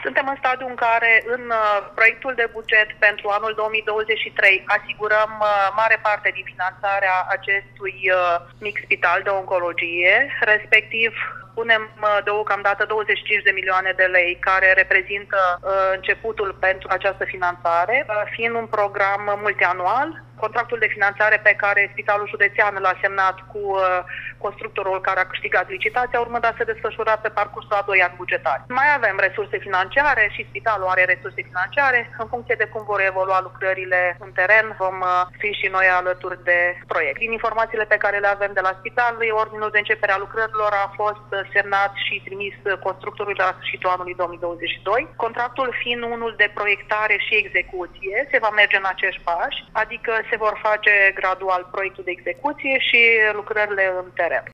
Suntem în stadiul în care în proiectul de buget pentru anul 2023 asigurăm mare parte din finanțarea acestui mic spital de oncologie, respectiv punem deocamdată 25 de milioane de lei, care reprezintă începutul pentru această finanțare, fiind un program multianual. Contractul de finanțare pe care Spitalul Județean l-a semnat cu constructorul care a câștigat licitația urmând a se desfășura pe parcursul a 2 ani bugetari. Mai avem resurse financiare și spitalul are resurse financiare. În funcție de cum vor evolua lucrările în teren, vom fi și noi alături de proiect. Din informațiile pe care le avem de la spital, ordinul de începere a lucrărilor a fost semnat și trimis constructorului la sfârșitul anului 2022. Contractul fiind unul de proiectare și execuție, se va merge în acești pași, adică se vor face gradual proiectul de execuție și lucrările în teren.